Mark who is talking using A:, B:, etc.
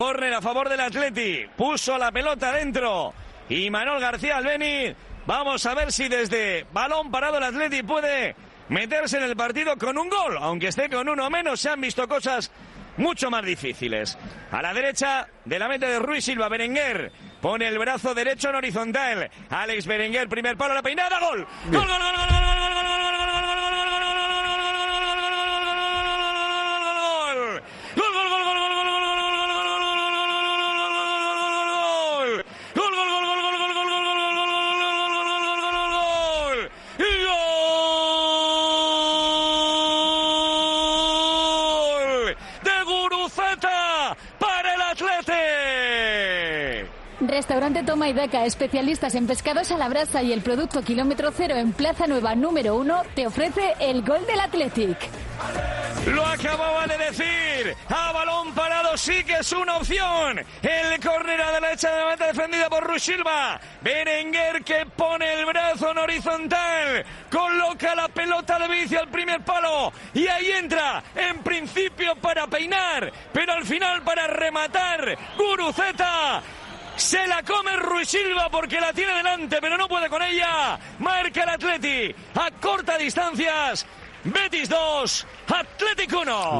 A: Córner a favor del Atleti. Puso la pelota dentro. Y Manuel García Albeni. Vamos a ver si desde balón parado el Atleti puede meterse en el partido con un gol. Aunque esté con uno menos, se han visto cosas mucho más difíciles. A la derecha de la meta de Rui Silva, Berenguer pone el brazo derecho en horizontal. Alex Berenguer, primer palo, la peinada, gol. ¡Gol, gol, gol, gol, gol, gol, gol, gol!
B: Restaurante Toma y Daca, especialistas en pescados a la brasa y el producto kilómetro cero en Plaza Nueva número 1, te ofrece el gol del Athletic.
A: Lo acababa de decir, a balón parado sí que es una opción. El córner a la derecha de la meta defendida por Rui Silva. Berenguer que pone el brazo en horizontal, coloca la pelota de bici al primer palo y ahí entra, en principio para peinar, pero al final para rematar Guruceta. Se la come Rui Silva porque la tiene delante, pero no puede con ella. Marca el Atleti a corta distancias. Betis 2, Athletic 1.